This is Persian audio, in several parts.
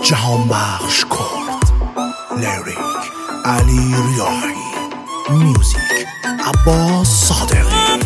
جهان بخش کرد. لیریک علی ریاحی، میوزیک عباس صادقی.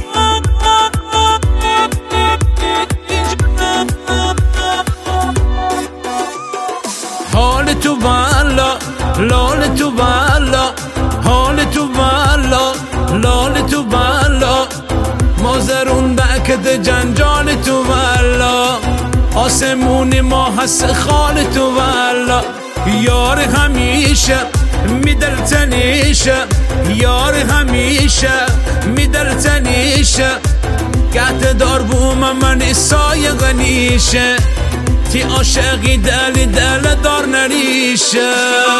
حال تو والا، لال تو والا، حال تو والا، لال تو والا، مازرون بکت جنجال تو والا، آسمون ما هست خال تو والا. یار همیشه میدرتنیشه، یار همیشه میدرتنیشه، گهت دار بوم من سایه غنیشه، تی عاشقی دل دار نریشه.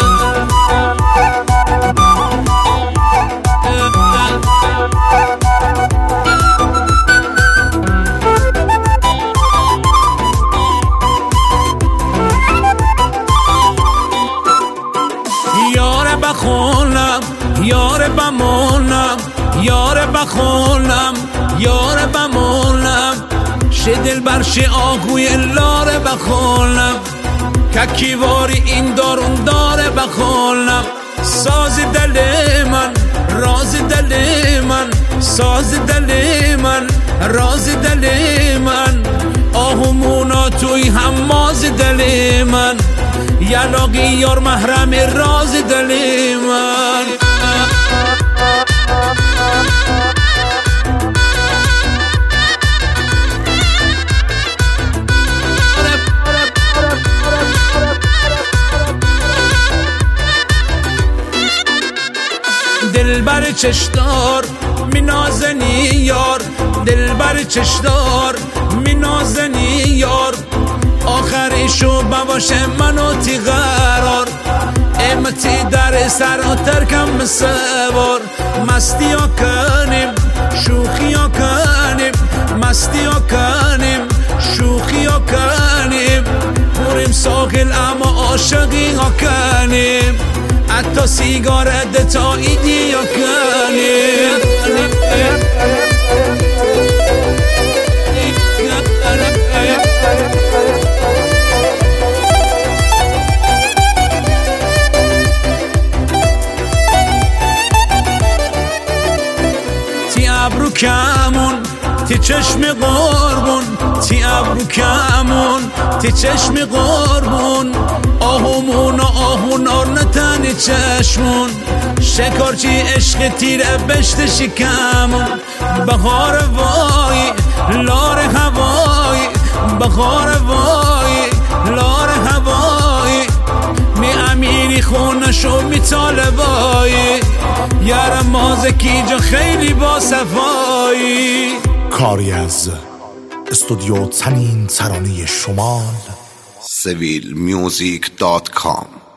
یار بخونم، یار بمونم، یار بخونم، یار بمونم، شه دل برش آهوی لاره بخونم، ککیواری این دارون داره بخونم. ساز دل من، راز دل من، ساز دل من، راز دل من، آهومونا توی هماز دل من، یلاقی یار محرم راز دل من. دل بر چشدار می نازنی یار، دل بر چشدار می نازنی یار، آخریشو بباشه منو تی قرار، امتی در سر و ترکم سوار. مستی ها کنیم، شوخی ها کنیم، مستی ها کنیم، شوخی ها کنیم، بریم ساحل اما عاشقی ها کنیم، حتی سیگارت تا ایدی ها کنیم. تی ابرو کمون، تی چشم قربون، تی ابرو کمون، تی چشم قربون، آهومون و آهونار نتنی چشمون، شکارچی عشق تیره بشت شکمون. بخار وای لار هوای، بخار وای لار هوای، می امیری خونشو می طالبایی، یارم مازکی جا خیلی با صفایی. کاری از استودیو تنین ترانه شمال، civilmusic.com